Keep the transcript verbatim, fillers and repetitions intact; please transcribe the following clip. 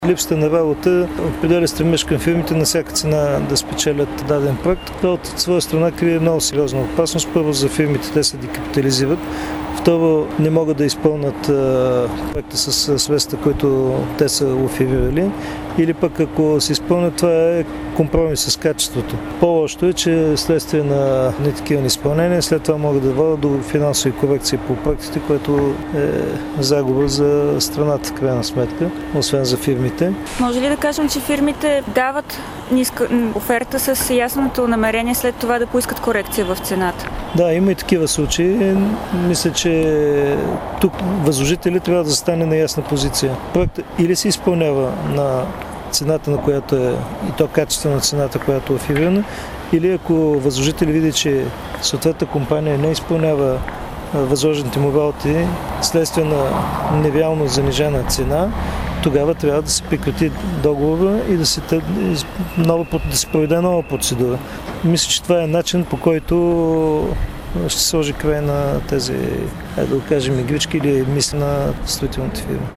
Липсата на работа определя стремеж към фирмите на всяка цена да спечелят даден проект. Това от своя страна крие много сериозна опасност. Първо за фирмите, те се декапитализират. Второ, не могат да изпълнят а, проекта с средства, които те са оферирали. Или пък ако се изпълнят, това е компромис с качеството. По-лошо е, че следствие на не такива изпълнения, след това могат да водят до финансови корекции по проектите, което е загуба за страната, в крайна сметка, освен за фирмите. Може ли да кажем, че фирмите дават ниска оферта с ясното намерение след това да поискат корекция в цената? Да, има и такива случаи. Мисля, че тук възложители трябва да застане на ясна позиция. Проектът или се изпълнява на цената, на която е, и то качествена цената, която е оферирана, или ако възложител види, че съответната компания не изпълнява възложените му работи следствие на невярно занижена цена, тогава трябва да се прекрати договора и да се, нова, да се проведе нова процедура. Мисля, че това е начин, по който ще сложи край на тези, да кажем, игрички или мисли на строителните фирми.